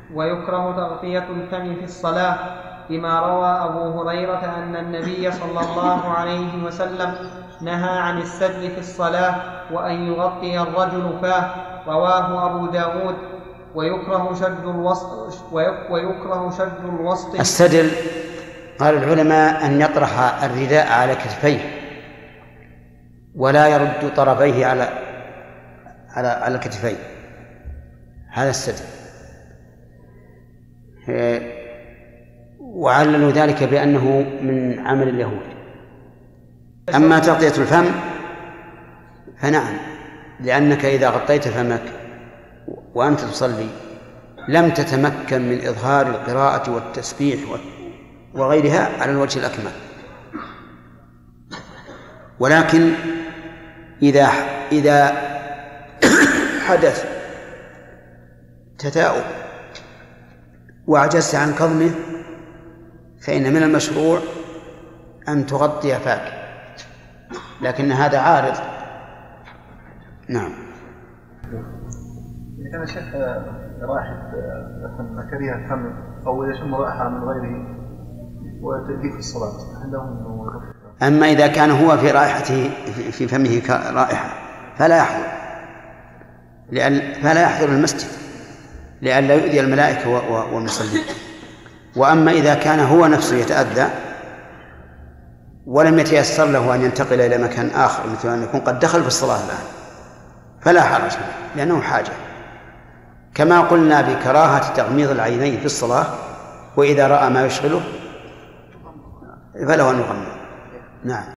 ويكره تغطية الفم في الصلاة، لما روى أبو هريرة أن النبي صلى الله عليه وسلم نهى عن السدل في الصلاة وأن يغطي الرجل فاه، رواه أبو داود. ويكره شد الوسط. السدل قال العلماء أن يطرح الرداء على كتفيه ولا يرد طرفيه على الكتفين، هذا السدل. وعللوا ذلك بأنه من عمل اليهود. أما تغطية الفم فنعم، لأنك إذا غطيت فمك وأنت تصلي لم تتمكن من إظهار القراءة والتسبيح وغيرها على الوجه الأكمل. ولكن إذا حدث تثاؤب وعجزت عن كظمه فإن من المشروع أن تغطي فاك، لكن هذا عارض. نعم. إذا كان الشيخ رائحة مثلا كريه الفم أو يشم رائحة من غيره وتأتي في الصلاة، هل له أنه؟ أما إذا كان هو في رائحته في فمه رائحة فلا يحضر المسجد لئلا يؤذي الملائكة والمصلين. وأما إذا كان هو نفسه يتأذى ولم يتيسر له أن ينتقل إلى مكان آخر، مثل أن يكون قد دخل في الصلاة الآن، فلا حرج لأنه حاجة، كما قلنا بكراهة تغميض العينين في الصلاة، وإذا رأى ما يشغله فله أن يغمض. نعم.